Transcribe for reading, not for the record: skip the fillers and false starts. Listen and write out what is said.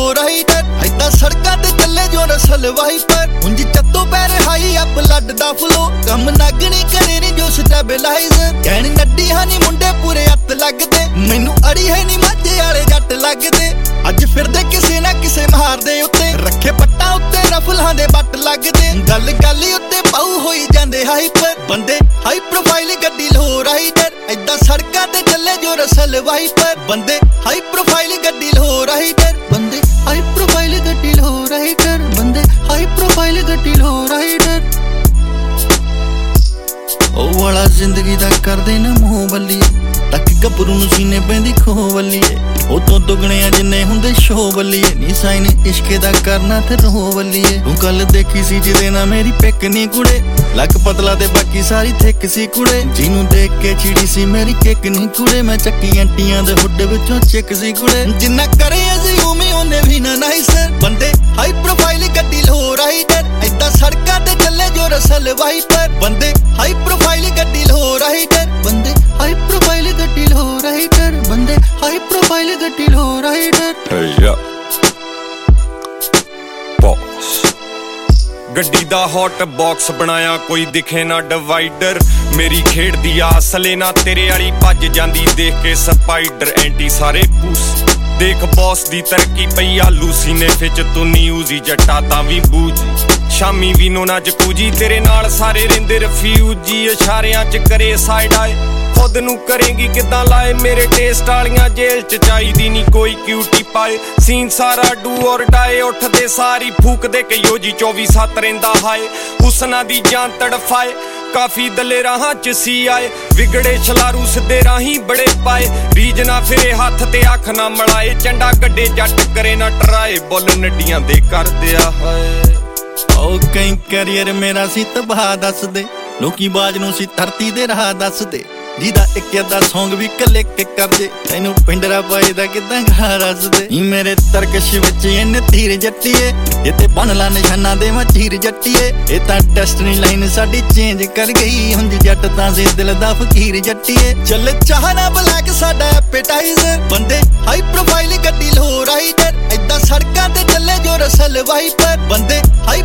rider ਐਦਾਂ ਸੜਕਾਂ ਤੇ ਚੱਲੇ ਜੋ ਰਸਲ ਵਾਈਪਰ ਉਂਝ ਚੱਤੋ ਪੈਰ ਹਾਈ ਆ ਬਲੱਡ ਦਾ ਫਲੋ ਕੰਮ ਨਾਗਣੀ ਕਰੇ ਨੀ ਜੋ ਸਟੈਬਲਾਈਜ਼ਰ ਕਹਿਣ ਨੱਡੀ ਹਾਂ ਨੀ ਮੁੰਡੇ ਪੂਰੇ ਹੱਥ ਲੱਗਦੇ ਮੈਨੂੰ ਅੜੀ ਹੈ ਨੀ ਮਾਝੇ ਵਾਲੇ ਜੱਟ ਲੱਗਦੇ ਅੱਜ ਫਿਰਦੇ ਕਿਸੇ ਨਾ ਕਿਸੇ ਮਹਾਰ ਦੇ ਉੱਤੇ ਰੱਖੇ ਪੱਟਾਂ ਉੱਤੇ ਰਫਲਾਂ ਦੇ ਬੱਟ ਲੱਗਦੇ ਗੱਲ ਗੱਲ ਉੱਤੇ ਪਾਉ ਹੋਈ ਜਾਂਦੇ ਹਾਈਪਰ ਬੰਦੇ ਹਾਈ ਪ੍ਰੋਫਾਈਲ ਗੱਡੀ ਲੋ ਰਾਈਡਰ ਐਦਾਂ ਸੜਕਾਂ ਤੇ ਚੱਲੇ ਜੋ ਰਸਲ ਵਾਈਪਰ ਬੰਦੇ ਹਾਈ ਪ੍ਰੋਫਾਈਲ ਗੱਡੀ ਲੋ ਰਾਈਡਰ ਬੰਦੇ ਹਾਈ ਪ੍ਰੋਫਾਈਲ ਗੱਡੀ ਲੋ ਰਾਈਡਰ ਬੰਦੇ ਹਾਈ ਪ੍ਰੋਫਾਈਲ ਗੱਡੀ ਲੋ ਰਾਈਡਰ ਉਹ ਵਾਲਾ ਜ਼ਿੰਦਗੀ ਦਾ ਕਰਦੇ ਨਾ ਮੋਹ ਬੱਲੀਏ ਤੱਕ ਗੱਭਰੂ ਨੂੰ ਸੀਨੇ ਪੈਂਦੀ ਖੋ ਬੱਲੀਏ ਉਹ ਤੋਂ ਦੁਗਣਿਆ ਜਿੰਨੇ ਹੁੰਦੇ ਸ਼ੋ ਬੱਲੀਏ ਨੀ ਸਾਈਨ ਇਸ਼ਕੇ ਦਾ ਕਰਨਾ ਤੇ ਰੋ ਬੱਲੀਏ ਤੂੰ ਕੱਲ ਦੇਖੀ ਸੀ ਜਿਹਦੇ ਨਾਲ ਮੇਰੀ ਪਿੱਕ ਨੀ ਕੁੜੇ ਲੱਕ ਪਤਲਾ ਤੇ ਬਾਕੀ ਸਾਰੀ ਥਿੱਕ ਸੀ ਕੁੜੇ ਜਿਹਨੂੰ ਦੇਖ ਕੇ ਚਿੜੀ ਸੀ ਮੇਰੀ ਕਿੱਕ ਨੀ ਕੁੜੇ ਮੈਂ ਚੱਕੀ ਐਂਟੀਆਂ ਦੇ ਹੁੱਡੇ ਵਿੱਚੋਂ ਚਿੱਕ ਸੀ ਕੁੜੇ ਜਿੰਨਾ ਕਰੇ ਅਸੀਂ ਉਵੇਂ ਉਹਨੇ ਵੀ ਨਾ ਨਹੀਂ ਸਰ ਬੰਦੇ ਹਾਈ ਪ੍ਰੋਫਾਈਲ ਗੱਡੀ ਲੋ ਰਾਈਡਰ ਐਦਾਂ ਸੜਕਾਂ ਤੇ ਚੱਲੇ ਜੋ ਰਸਲ ਵਾਈਪਰ ਬੰਦੇ ਹਾਈ ਪ੍ਰੋਫਾਈਲ ਗੱਡੀ ਲੋ ਰਾਈਡਰ ਬੰਦੇ ਹਾਈ ਪ੍ਰੋਫਾਈਲ ਗੱਡੀ ਲੋ ਰਾਈਡਰ ਬੰਦੇ ਹਾਈ ਪ੍ਰੋਫਾਈਲ ਗੱਡੀ ਲੋ ਰਾਈਡਰ ਗੱਡੀ ਦਾ ਹੌਟ ਬਾਕਸ ਬਣਾਇਆ ਕੋਈ ਦਿਖੇ ਨਾ ਡਿਵਾਈਡਰ ਮੇਰੀ ਖੇਡ ਦੀ ਆਸਲੇ ਨਾ ਤੇਰੇ ਵਾਲੀ ਭੱਜ ਜਾਂਦੀ ਦੇਖ ਕੇ ਸਪਾਈਡਰ ਐਂਟੀ ਸਾਰੇ ਪੂਸ ਦੇਖ ਬੌਸ ਦੀ ਤਰੱਕੀ ਪਈ ਆਲੂ ਸੀਨੇ ਵਿੱਚ ਤੂੰ ਨਿਊਜ਼ੀ ਜੱਟਾ ਤਾਂ ਵੀ ਬੂਝ ਸ਼ਾਮੀ ਵੀ ਨੋ ਨਾ ਜਕੂਜੀ ਤੇਰੇ ਨਾਲ ਸਾਰੇ ਰਹਿੰਦੇ ਰਫਿਊਜੀ ਇਸ਼ਾਰਿਆਂ ਚ ਕਰੇ ਸਾਈਡ ਆਏ ਖੁਦ ਨੂੰ ਕਰੇਗੀ ਕਿੱਦਾਂ ਲਾਏ ਮੇਰੇ ਟੇਸਟ ਵਾਲੀਆਂ ਜੇਲ੍ਹ ਚ ਚਾਹੀਦੀ ਨੀ ਕੋਈ ਕਿਊਟੀ ਪਾਏ ਸੀਨ ਸਾਰਾ ਡੂ ਔਰ ਡਾਏ ਉੱਠਦੇ ਸਾਰੀ ਫੂਕਦੇ ਕਈਓ ਜੀ 24/7 ਰਹਿੰਦਾ ਹਾਏ ਹੁਸਨਾ ਦੀ ਜਾਨ ਤੜਫਾਏ ਕਾਫੀ ਦਲੇ ਰਾਹਾਂ ਚ ਸੀ ਆਏ ਵਿਗੜੇ ਛਲਾਰੂ ਸਿੱਧੇ ਰਾਹੀਂ ਬੜੇ ਪਾਏ ਰੀਜ ਨਾ ਫਿਰੇ ਹੱਥ ਤੇ ਅੱਖ ਨਾ ਮਲਾਏ ਚੰਡਾ ਕੱਢੇ ਜੱਟ ਕਰੇ ਨਾ ਟਰਾਏ ਬੁੱਲ ਨੱਡੀਆਂ ਦੇ ਕਰਦੇ ਆ ਹਾਏ ਉਹ ਕਈ ਕੈਰੀਅਰ ਮੇਰਾ ਸੀ ਤਬਾਹ ਦੱਸਦੇ ਲੋਕੀ ਬਾਜ ਨੂੰ ਸੀ ਧਰਤੀ ਦੇ ਰਾਹ ਦੱਸਦੇ ਜਿਹਦਾ ਇੱਕ ਅੱਧਾ ਸੌਂਗ ਵੀ ਕਲਿੱਕ ਕਰ ਜੇ ਤੈਨੂੰ ਪਿੰਡਰਾ ਪਾਏ ਦਾ ਕਿੱਦਾਂ ਗਾ ਰਸਦੇ ਨੀ ਮੇਰੇ ਤਰਕਸ਼ ਵਿੱਚ ਇਹਨੇ ਧੀਰ ਜੱਟੀਏ ਇਹ ਤੇ ਬਣ ਲਾ ਨਿਸ਼ਾਨਾ ਦੇ ਮੈਂ ਚੀਰ ਜੱਟੀਏ ਇਹ ਤਾਂ ਡੈਸਟਨੀ ਲਾਈਨ ਸਾਡੀ ਚੇਂਜ ਕਰ ਗਈ ਹੁੰਦੀ ਜੱਟ ਤਾਂ ਸੇ ਦਿਲ ਦਾ ਫਕੀਰ ਜੱਟੀਏ ਚੱਲ ਚਾਹਨਾ ਬਲੈਕ ਸਾਡਾ ਐਪੇਟਾਈਜ਼ਰ ਬੰਦੇ ਹਾਈ ਪ੍ਰੋਫਾਈਲ ਗੱਡੀ ਲੋ ਰਾਈਡਰ ਐਦਾਂ ਸੜਕਾਂ ਤੇ ਚੱਲੇ ਜੋ ਰਸਲ ਵਾਈਪਰ ਬੰਦੇ ਹਾਈ